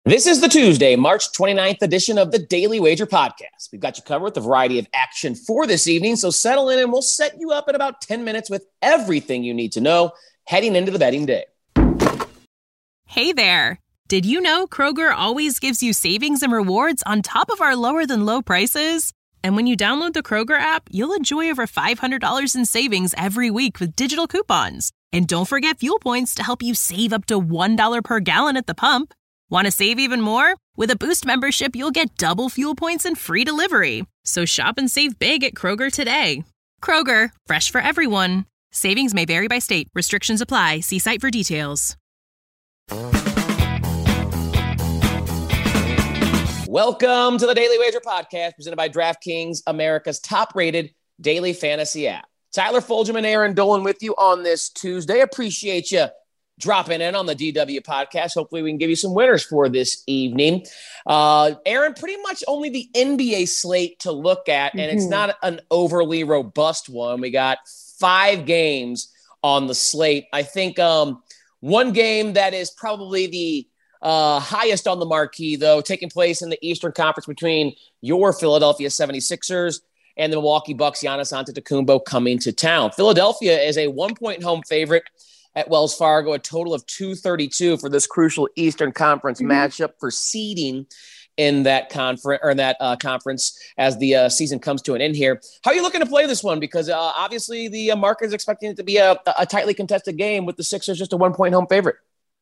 This is the Tuesday, March 29th edition of the Daily Wager Podcast. We've got you covered with a variety of action for this evening, so settle in and we'll set you up in about 10 minutes with everything you need to know heading into the betting day. Hey there. Did you know Kroger always gives you savings and rewards on top of our lower than low prices? And when you download the Kroger app, you'll enjoy over $500 in savings every week with digital coupons. And don't forget fuel points to help you save up to $1 per gallon at the pump. Want to save even more? With a Boost membership, you'll get double fuel points and free delivery. So shop and save big at Kroger today. Kroger, fresh for everyone. Savings may vary by state. Restrictions apply. See site for details. Welcome to the Daily Wager Podcast, presented by DraftKings, America's top-rated daily fantasy app. Tyler Fulgham and Aaron Dolan with you on this Tuesday. Appreciate you dropping in on the DW Podcast. Hopefully we can give you some winners for this evening. Aaron, pretty much only the NBA slate to look at, and it's not an overly robust one. We got 5 games on the slate. I think one game that is probably the highest on the marquee, though, taking place in the Eastern Conference between your Philadelphia 76ers and the Milwaukee Bucks. Giannis Antetokounmpo coming to town. Philadelphia is a 1-point home favorite at Wells Fargo, a total of 232 for this crucial Eastern Conference matchup for seeding in that conference as the season comes to an end here. How are you looking to play this one? Because obviously the market is expecting it to be a tightly contested game with the Sixers just a 1-point home favorite.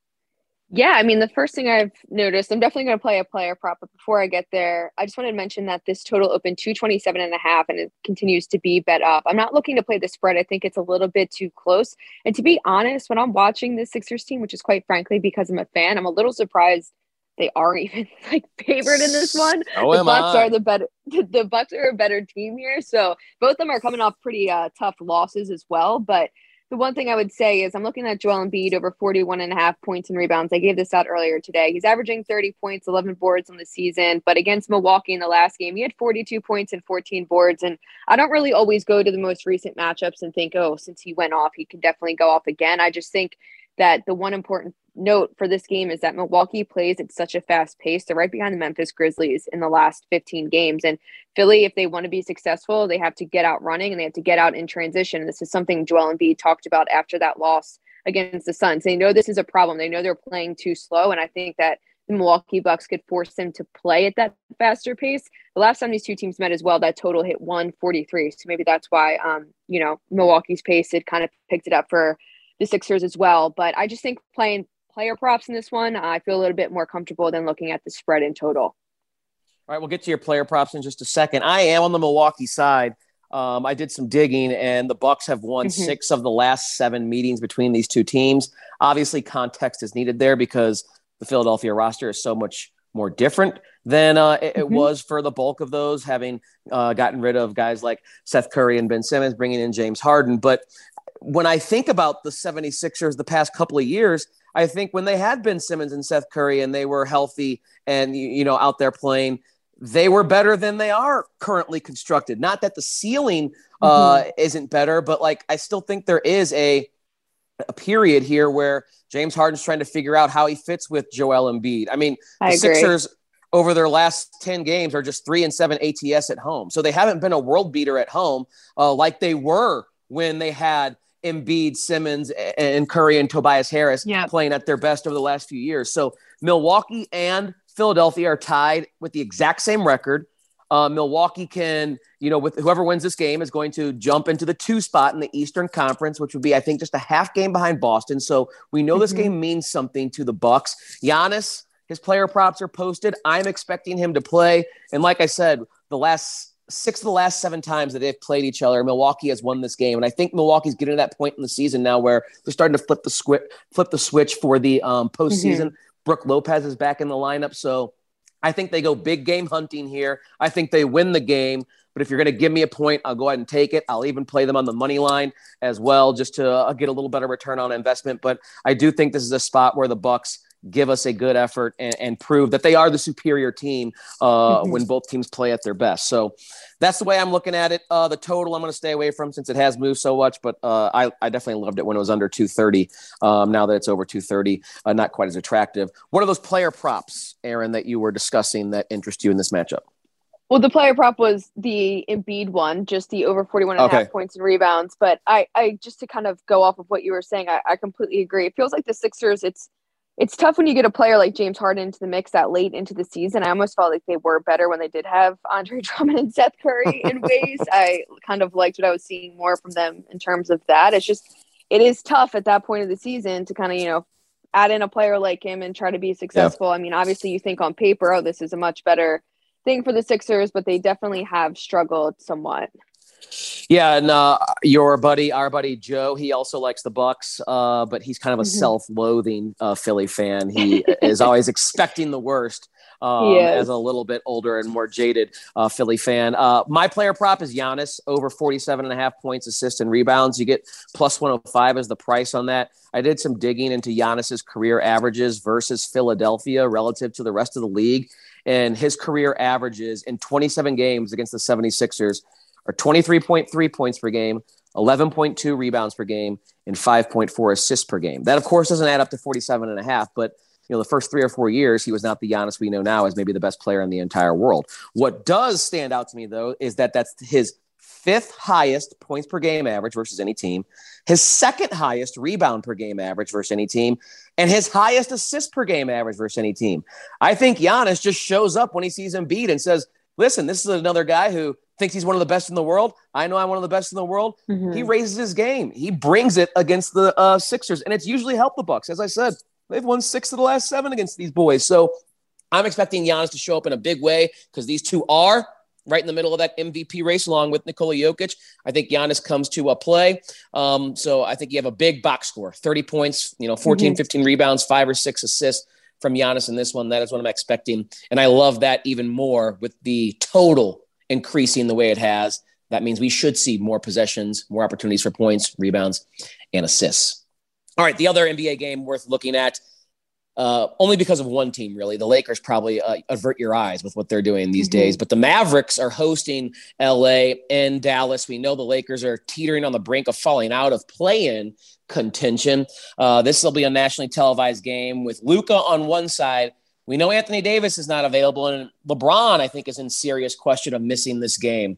Yeah, I mean, the first thing I've noticed, I'm definitely going to play a player prop, but before I get there, I just wanted to mention that this total opened 227.5 and it continues to be bet up. I'm not looking to play the spread. I think it's a little bit too close. And to be honest, when I'm watching the Sixers team, which is quite frankly because I'm a fan, I'm a little surprised they aren't even favored in this one. The Bucks are a better team here. So both of them are coming off pretty tough losses as well, but the one thing I would say is I'm looking at Joel Embiid over 41.5 points and rebounds. I gave this out earlier today. He's averaging 30 points, 11 boards on the season, but against Milwaukee in the last game, he had 42 points and 14 boards. And I don't really always go to the most recent matchups and think, oh, since he went off, he could definitely go off again. I just think that the one important note for this game is that Milwaukee plays at such a fast pace. They're right behind the Memphis Grizzlies in the last 15 games. And Philly, if they want to be successful, they have to get out running and they have to get out in transition. This is something Joel Embiid talked about after that loss against the Suns. They know this is a problem. They know they're playing too slow. And I think that the Milwaukee Bucks could force them to play at that faster pace. The last time these two teams met as well, that total hit 143. So maybe that's why, Milwaukee's pace had kind of picked it up for the Sixers as well. But I just think playing player props in this one, I feel a little bit more comfortable than looking at the spread in total. All right, we'll get to your player props in just a second. I am on the Milwaukee side. I did some digging, and the Bucks have won 6 of the last 7 meetings between these two teams. Obviously, context is needed there because the Philadelphia roster is so much more different than it was for the bulk of those, having gotten rid of guys like Seth Curry and Ben Simmons, bringing in James Harden. But when I think about the 76ers the past couple of years, I think when they had Ben Simmons and Seth Curry and they were healthy and, out there playing, they were better than they are currently constructed. Not that the ceiling isn't better, but I still think there is a period here where James Harden's trying to figure out how he fits with Joel Embiid. I mean, the Sixers over their last 10 games are just 3-7 ATS at home. So they haven't been a world beater at home like they were when they had Embiid, Simmons, and Curry and Tobias Harris playing at their best over the last few years. So Milwaukee and Philadelphia are tied with the exact same record. Milwaukee can, with whoever wins this game is going to jump into the 2 spot in the Eastern Conference, which would be, I think, just a half game behind Boston. So we know this game means something to the Bucks. Giannis, his player props are posted. I'm expecting him to play. And like I said, six of the last 7 times that they've played each other, Milwaukee has won this game. And I think Milwaukee's getting to that point in the season now where they're starting to flip the switch for the postseason. Brook Lopez is back in the lineup. So I think they go big game hunting here. I think they win the game. But if you're going to give me a point, I'll go ahead and take it. I'll even play them on the money line as well, just to get a little better return on investment. But I do think this is a spot where the Bucks give us a good effort and prove that they are the superior team when both teams play at their best. So that's the way I'm looking at it. The total I'm going to stay away from since it has moved so much, but I definitely loved it when it was under 230. Now that it's over 230, not quite as attractive. What are those player props, Aaron, that you were discussing that interest you in this matchup? Well, the player prop was the Embiid one, just the over 41.5 points and rebounds. But I just to kind of go off of what you were saying, I completely agree. It feels like the Sixers, it's tough when you get a player like James Harden into the mix that late into the season. I almost felt like they were better when they did have Andre Drummond and Seth Curry in ways. I kind of liked what I was seeing more from them in terms of that. It is tough at that point of the season to kind of, add in a player like him and try to be successful. Yeah. I mean, obviously you think on paper, oh, this is a much better thing for the Sixers, but they definitely have struggled somewhat. Yeah, and our buddy Joe, he also likes the Bucks, but he's kind of a self-loathing Philly fan. He is always expecting the worst as a little bit older and more jaded Philly fan. My player prop is Giannis, over 47.5 points, assists, and rebounds. You get plus 105 as the price on that. I did some digging into Giannis's career averages versus Philadelphia relative to the rest of the league. And his career averages in 27 games against the 76ers are 23.3 points per game, 11.2 rebounds per game, and 5.4 assists per game. That, of course, doesn't add up to 47.5, but the first 3 or 4 years, he was not the Giannis we know now as maybe the best player in the entire world. What does stand out to me, though, is that that's his 5th highest points per game average versus any team, his 2nd highest rebound per game average versus any team, and his highest assist per game average versus any team. I think Giannis just shows up when he sees Embiid and says, listen, this is another guy who thinks he's one of the best in the world. I know I'm one of the best in the world. He raises his game. He brings it against the Sixers, and it's usually helped the Bucks. As I said, they've won 6 of the last 7 against these boys. So I'm expecting Giannis to show up in a big way because these two are right in the middle of that MVP race along with Nikola Jokic. I think Giannis comes to play. So I think you have a big box score, 30 points, 14, 15 rebounds, 5 or 6 assists from Giannis in this one. That is what I'm expecting. And I love that even more with the total increasing the way it has. That means we should see more possessions, more opportunities for points, rebounds, and assists. All right, the other NBA game worth looking at, only because of one team, really. The Lakers probably avert your eyes with what they're doing these days. But the Mavericks are hosting LA and Dallas. We know the Lakers are teetering on the brink of falling out of play-in contention. This will be a nationally televised game with Luka on one side. We know Anthony Davis is not available, and LeBron, I think, is in serious question of missing this game.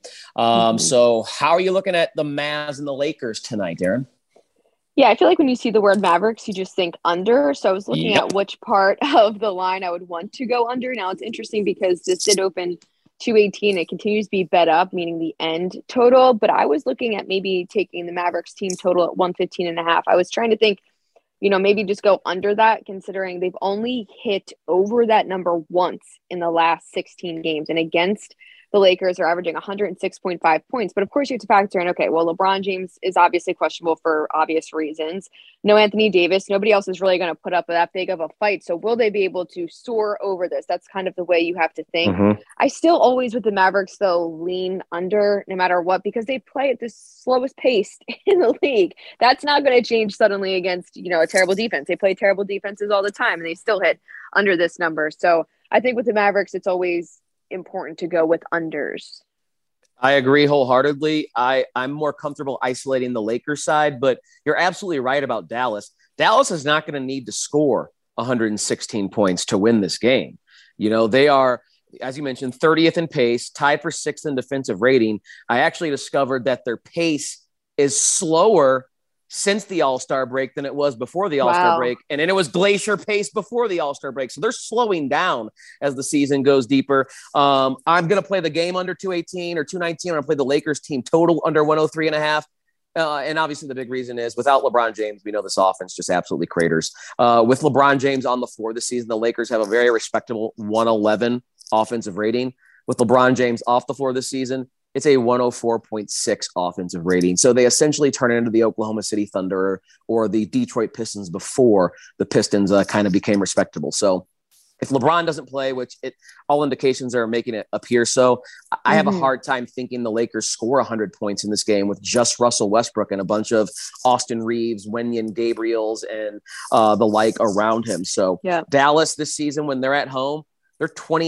So how are you looking at the Mavs and the Lakers tonight, Darren? Yeah, I feel like when you see the word Mavericks, you just think under. So I was looking at which part of the line I would want to go under. Now it's interesting because this did open 218. It continues to be bet up, meaning the end total. But I was looking at maybe taking the Mavericks team total at 115.5. I was trying to think, maybe just go under that, considering they've only hit over that number once in the last 16 games. And against the Lakers are averaging 106.5 points. But of course, you have to factor in, okay, well, LeBron James is obviously questionable for obvious reasons. No Anthony Davis. Nobody else is really going to put up that big of a fight. So will they be able to soar over this? That's kind of the way you have to think. I still always, with the Mavericks, though, lean under no matter what, because they play at the slowest pace in the league. That's not going to change suddenly against, a terrible defense. They play terrible defenses all the time, and they still hit under this number. So I think with the Mavericks, it's always important to go with unders. I agree wholeheartedly. I'm more comfortable isolating the Lakers side, but you're absolutely right about Dallas. Dallas is not going to need to score 116 points to win this game. They are, as you mentioned, 30th in pace, tied for 6th in defensive rating. I actually discovered that their pace is slower since the All-Star break than it was before the All-Star break. And then it was glacier pace before the All-Star break. So they're slowing down as the season goes deeper. I'm going to play the game under 218 or 219. I'm going to play the Lakers team total under 103.5. And obviously the big reason is without LeBron James, we know this offense just absolutely craters. With LeBron James on the floor this season, the Lakers have a very respectable 111 offensive rating. With LeBron James off the floor this season, it's a 104.6 offensive rating. So they essentially turn it into the Oklahoma City Thunder or the Detroit Pistons before the Pistons kind of became respectable. So if LeBron doesn't play, which all indications are making it appear so, I have a hard time thinking the Lakers score 100 points in this game with just Russell Westbrook and a bunch of Austin Reeves, Wenyen Gabriels, and the like around him. So Dallas this season, when they're at home, they're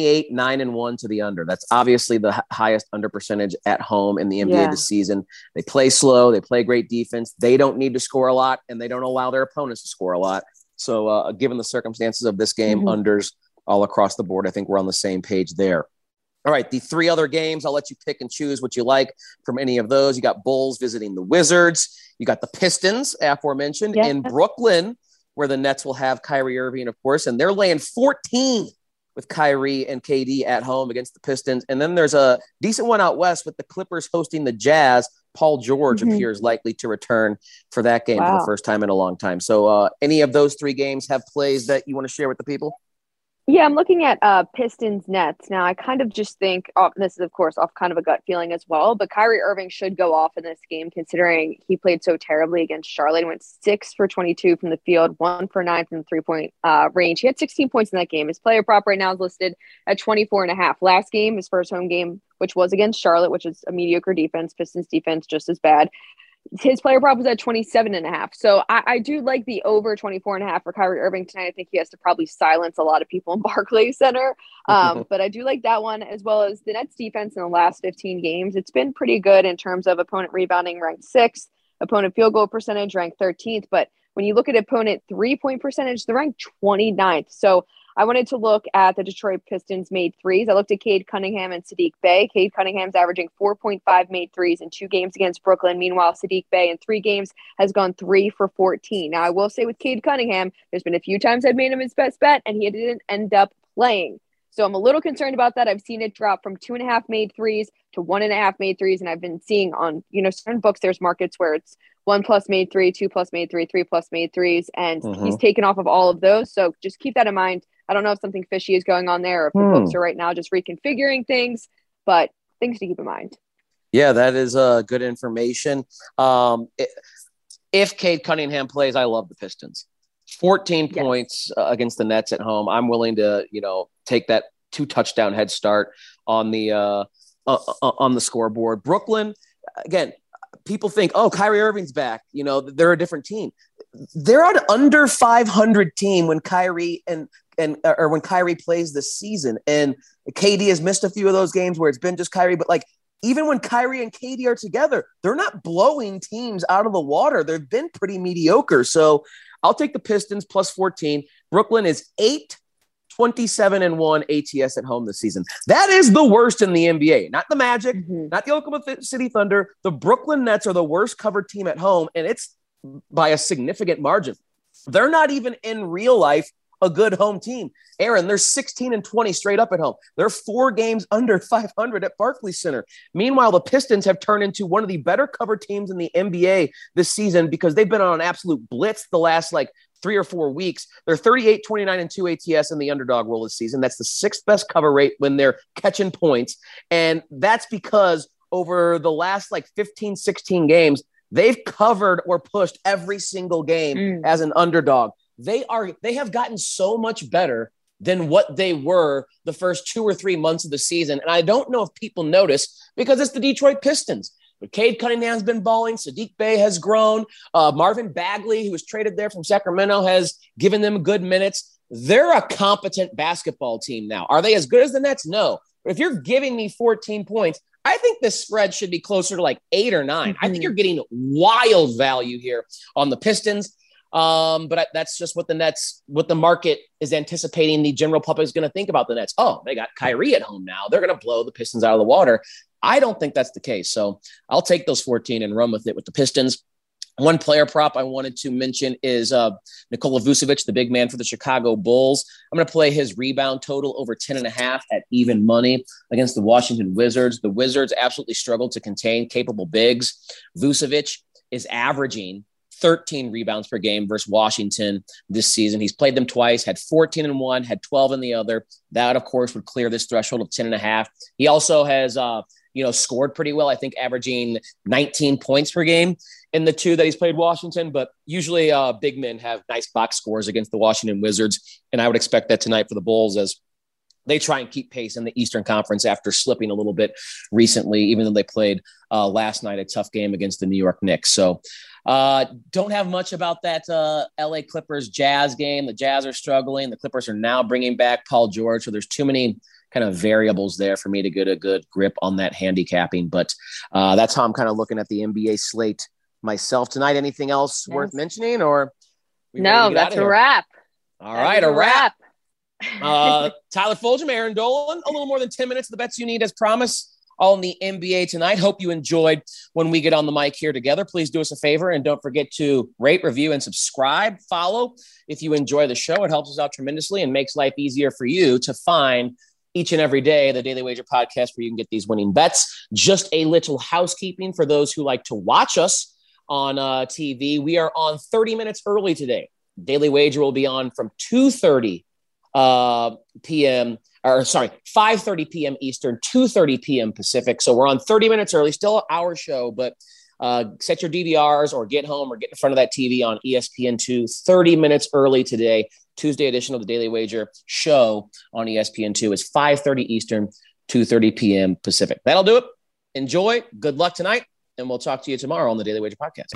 28-9-1 to the under. That's obviously the highest under percentage at home in the NBA this season. They play slow. They play great defense. They don't need to score a lot, and they don't allow their opponents to score a lot. So given the circumstances of this game, unders all across the board, I think we're on the same page there. All right, the three other games, I'll let you pick and choose what you like from any of those. You got Bulls visiting the Wizards. You got the Pistons, aforementioned, in Brooklyn, where the Nets will have Kyrie Irving, of course, and they're laying 14 with Kyrie and KD at home against the Pistons. And then there's a decent one out west with the Clippers hosting the Jazz. Paul George appears likely to return for that game for the first time in a long time. So any of those three games have plays that you want to share with the people? Yeah, I'm looking at Pistons Nets. Now, I kind of just think, this is, of course, off kind of a gut feeling as well, but Kyrie Irving should go off in this game considering he played so terribly against Charlotte. He went 6 for 22 from the field, 1 for 9 from the three-point range. He had 16 points in that game. His player prop right now is listed at 24.5. Last game, his first home game, which was against Charlotte, which is a mediocre defense, Pistons defense just as bad. His player prop was at 27.5. So I do like the over 24.5 for Kyrie Irving tonight. I think he has to probably silence a lot of people in Barclays Center. But I do like that one, as well as the Nets defense in the last 15 games. It's been pretty good in terms of opponent rebounding, ranked 6th, opponent field goal percentage, ranked 13th. But when you look at opponent 3-point percentage, they're ranked 29th. So I wanted to look at the Detroit Pistons made threes. I looked at Cade Cunningham and Saddiq Bey. Cade Cunningham's averaging 4.5 made threes in 2 games against Brooklyn. Meanwhile, Saddiq Bey in 3 games has gone 3 for 14. Now, I will say with Cade Cunningham, there's been a few times I've made him his best bet, and he didn't end up playing. So I'm a little concerned about that. I've seen it drop from 2.5 made threes to 1.5 made threes. And I've been seeing on, certain books, there's markets where it's 1+ made 3, 2+ made 3, 3+ made threes. And he's taken off of all of those. So just keep that in mind. I don't know if something fishy is going on there, or if the books are right now just reconfiguring things, but things to keep in mind. Yeah, that is good information. If Cade Cunningham plays, I love the Pistons. 14 points against the Nets at home. I'm willing to, take that 2-touchdown head start on the scoreboard. Brooklyn, again, people think, oh, Kyrie Irving's back. They're a different team. They're an under 500 team when Kyrie when Kyrie plays this season. And KD has missed a few of those games where it's been just Kyrie, but even when Kyrie and KD are together, they're not blowing teams out of the water. They've been pretty mediocre. So I'll take the Pistons plus 14. Brooklyn is 8-27-1 ATS at home this season. That is the worst in the NBA. Not the Magic, not the Oklahoma City Thunder. The Brooklyn Nets are the worst covered team at home, and it's by a significant margin. They're not even in real life a good home team. Aaron, they're 16-20 straight up at home. They're 4 games under 500 at Barclays Center. Meanwhile, the Pistons have turned into one of the better covered teams in the NBA this season because they've been on an absolute blitz the last 3 or 4 weeks. They're 38-29-2 ATS in the underdog role this season. That's the 6th best cover rate when they're catching points. And that's because over the last 15, 16 games, they've covered or pushed every single game as an underdog. They have gotten so much better than what they were the first 2 or 3 months of the season. And I don't know if people notice because it's the Detroit Pistons. But Cade Cunningham's been balling. Saddiq Bey has grown. Marvin Bagley, who was traded there from Sacramento, has given them good minutes. They're a competent basketball team now. Are they as good as the Nets? No. But if you're giving me 14 points, I think this spread should be closer to 8 or 9. I think you're getting wild value here on the Pistons. But that's just what the market is anticipating the general public is going to think about the Nets. Oh, they got Kyrie at home now. They're going to blow the Pistons out of the water. I don't think that's the case. So I'll take those 14 and run with it with the Pistons. One player prop I wanted to mention is Nikola Vucevic, the big man for the Chicago Bulls. I'm going to play his rebound total over 10.5 at even money against the Washington Wizards. The Wizards absolutely struggled to contain capable bigs. Vucevic is averaging 13 rebounds per game versus Washington this season. He's played them twice, had 14 in one, had 12 in the other. That, of course, would clear this threshold of 10.5. He also has, scored pretty well, I think averaging 19 points per game in the 2 that he's played Washington, but usually big men have nice box scores against the Washington Wizards, and I would expect that tonight for the Bulls as they try and keep pace in the Eastern Conference after slipping a little bit recently, even though they played last night a tough game against the New York Knicks. So don't have much about that LA Clippers Jazz game. The Jazz are struggling. The Clippers are now bringing back Paul George. So there's too many kind of variables there for me to get a good grip on that handicapping. But that's how I'm kind of looking at the NBA slate myself tonight. Anything else worth mentioning, or? No, that's a wrap. All right, a wrap. Tyler Fulgham, Aaron Dolan, a little more than 10 minutes of the bets you need as promised on the NBA tonight. Hope you enjoyed when we get on the mic here together. Please do us a favor and don't forget to rate, review, and subscribe. Follow if you enjoy the show. It helps us out tremendously and makes life easier for you to find each and every day the Daily Wager podcast where you can get these winning bets. Just a little housekeeping for those who like to watch us on TV. We are on 30 minutes early today. Daily Wager will be on from 5:30 p.m. Eastern, 2:30 p.m. Pacific. So we're on 30 minutes early, still an hour show, but set your DVRs or get home or get in front of that TV on ESPN2 30 minutes early today. Tuesday edition of the Daily Wager show on ESPN2 is 5:30 Eastern, 2:30 p.m. Pacific. That'll do it. Enjoy. Good luck tonight, and we'll talk to you tomorrow on the Daily Wager podcast.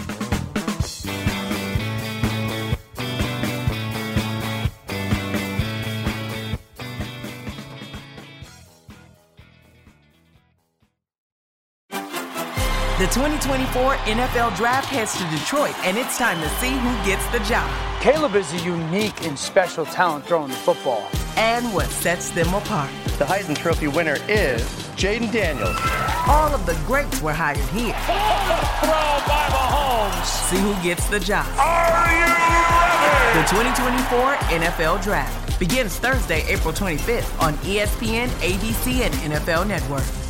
The 2024 NFL Draft heads to Detroit, and it's time to see who gets the job. Caleb is a unique and special talent throwing the football. And what sets them apart. The Heisman Trophy winner is Jaden Daniels. All of the greats were hired here. Throw by Mahomes. See who gets the job. Are you ready? The 2024 NFL Draft begins Thursday, April 25th on ESPN, ABC, and NFL Network.